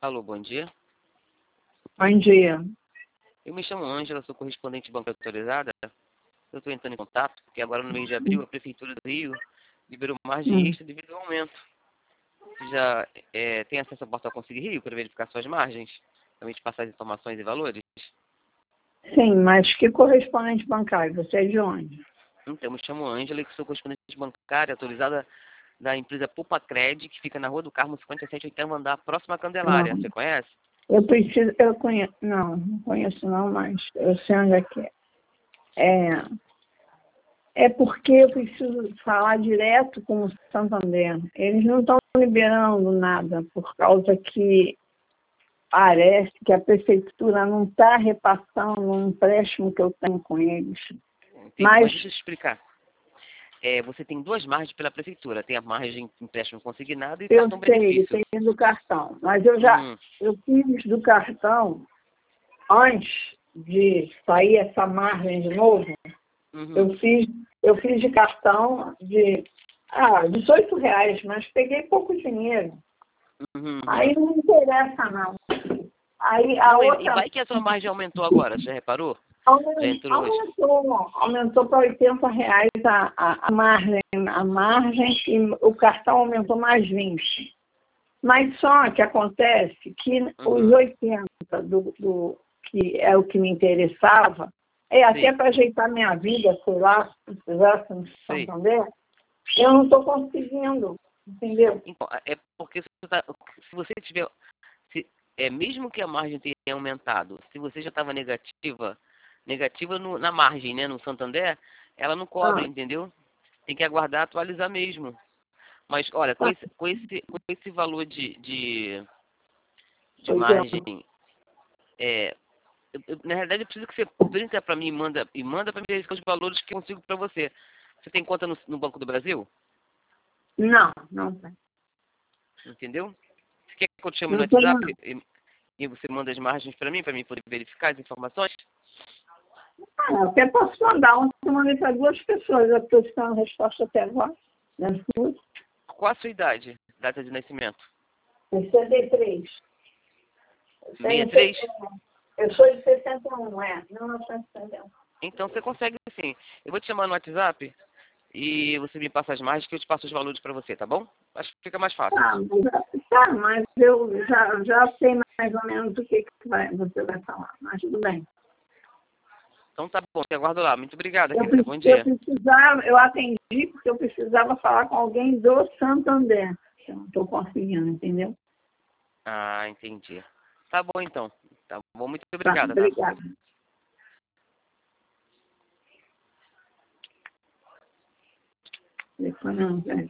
Alô, bom dia. Bom dia. Eu me chamo Ângela, sou correspondente bancária autorizada. Eu estou entrando em contato porque agora no mês de abril a Prefeitura do Rio liberou margem extra devido ao aumento. Você já tem acesso ao portal Conseguir Rio para verificar suas margens? Também te passar as informações e valores? Sim, mas que correspondente bancário? Você é de onde? Então, eu me chamo Ângela e sou correspondente bancária autorizada da empresa Pupacred, que fica na Rua do Carmo 57, oitavo andar, próxima à Candelária. Não. Você conhece? Eu conheço, não conheço não, mas eu sei onde é que é. É porque eu preciso falar direto com o Santander. Eles não estão liberando nada, por causa que parece que a prefeitura não está repassando um empréstimo que eu tenho com eles. Mas deixa eu te explicar. Você tem duas margens pela prefeitura. Tem a margem empréstimo consignado e Eu cartão sei, benefício. tem do cartão, mas eu fiz do cartão antes de sair essa margem de novo. Eu fiz de cartão de R$18, mas peguei pouco dinheiro. Aí não interessa não. Aí a outra... E vai que a sua margem aumentou agora, você já reparou? Aumentou para R$80 a margem e o cartão aumentou mais 20. Mas só que acontece que os 80 que é o que me interessava, até para ajeitar minha vida, sei lá, se precisasse no Santander, eu não estou conseguindo, entendeu? Então, é porque se você tiver, mesmo que a margem tenha aumentado, se você já estava negativa na margem, né, no Santander, ela não cobra, entendeu? Tem que aguardar atualizar mesmo. Mas, olha, com esse valor de margem, na realidade, eu preciso que você printa para mim e manda para mim os valores que eu consigo para você. Você tem conta no Banco do Brasil? Não tem. Entendeu? Você quer que eu te chame no WhatsApp e você manda as margens para mim poder verificar as informações? Eu até posso mandar. Ontem eu mandei para 2 pessoas. Eu estou esperando resposta até agora. Qual a sua idade? Data de nascimento? 63. 63? Eu sou de 61, 1961. Então você consegue sim. Eu vou te chamar no WhatsApp e você me passa as margens que eu te passo os valores para você, tá bom? Acho que fica mais fácil. Mas eu já sei mais ou menos do que você vai falar. Mas tudo bem. Então tá bom, te aguardo lá. Muito obrigada, querida. Bom dia. Eu atendi porque eu precisava falar com alguém do Santander. Eu não estou conseguindo, entendeu? Ah, entendi. Tá bom então. Tá bom, muito obrigada. Obrigada. Depois não, velho.